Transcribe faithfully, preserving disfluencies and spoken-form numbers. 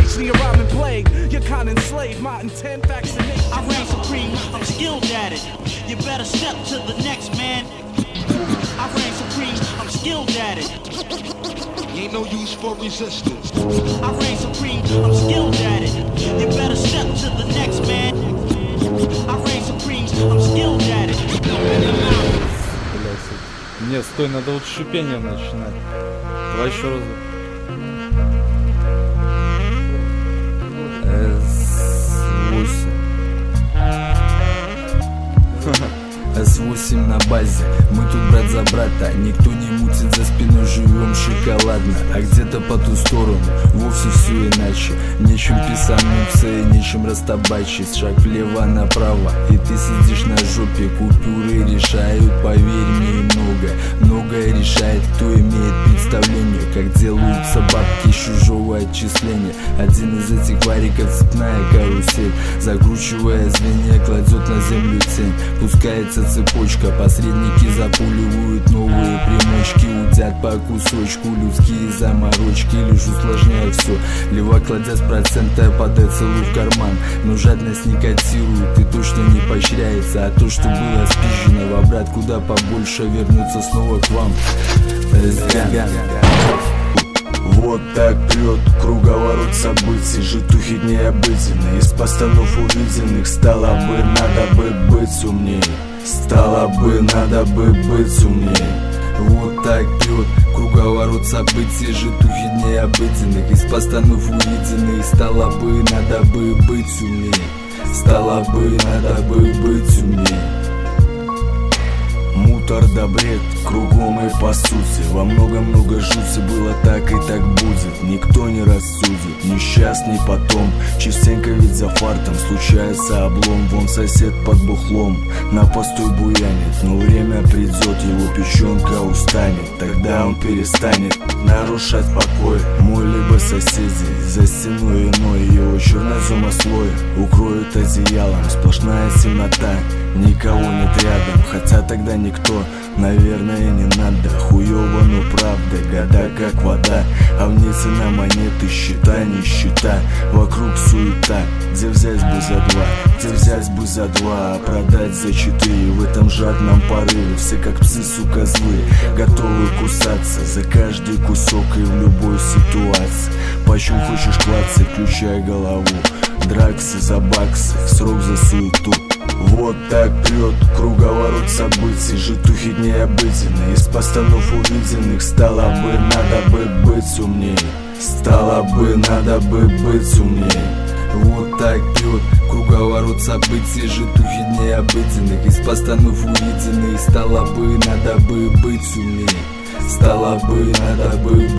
actually a rhyming plague. You're kind of enslaved, my intent vaccination. I reign supreme, I'm skilled at it. You better step to the next man. I reign supreme, I'm skilled at it. Ain't no use for resistance. I reign supreme, I'm skilled at it. You better step to the next man. I reign supreme, I'm skilled at it. Блять, нет, стой, надо вот шипение начинать. Давай еще раз. эс восемь. эс восемь на базе, мы тут брат за брата. Никто не мутит за спиной, живем шоколадно. А где-то по ту сторону вовсе все иначе. Нечем писануться и нечем растабачить. Шаг влево направо, и ты сидишь на жопе. Купюры решают, поверь мне, много. Многое решает, кто имеет представление, как делаются бабки из чужого отчисления. Один из этих вариков цепная карусель, закручивая звенья, кладет на землю тень. Пускается цепочка, посредники запуливают новые примочки, удят по кусочку людские заморочки, лишь усложняя все. Левак кладя с процента по децилу в карман, но жадность не котирует и точно не поощряется. А то, что было спизжено, в обрат куда побольше, вернуться снова к вам. Зря. Вот так прет круговорот событий, житухи необыденные. Из постанов увиденных стало бы, надо бы быть умнее. Стало бы, надо бы быть умнее. Вот так прет круговорот событий, житухи необыденных. Из постанов увиденных стало бы, надо бы быть умнее. Стало бы, надо бы быть умнее. Мутор да бред, кругом и по сути. Во много-много жути, было так и так будет. Никто не рассудит, несчастный потом. Частенько ведь за фартом случается облом. Вон сосед под бухлом на постой буянит. Но время придет, его печенка устанет. Тогда он перестанет нарушать покой мой либо соседей. За стеной иной его чернозема слой укроют одеялом, сплошная темнота. Никого нет рядом, хотя тогда никто, наверное, не надо. Хуёво, но правда, года как вода. А в ней цена монеты, счета, нищета. Вокруг суета, где взять бы за два, где взять бы за два, а продать за четыре. В этом жадном порыве все как псы, сука, злые, готовы кусаться за каждый кусок и в любой ситуации. Почем хочешь клаться, включай голову. Драксы за баксы, срок за суету. Вот так прет круговорот событий, житухи необыденные. Из постанов увиденных стало бы, надо бы быть умнее. Стало бы, надо бы быть умнее. Вот так прет круговорот событий, житухи необыденных. Из постанов увиденных стало бы, надо бы быть умнее. Стало бы, надо бы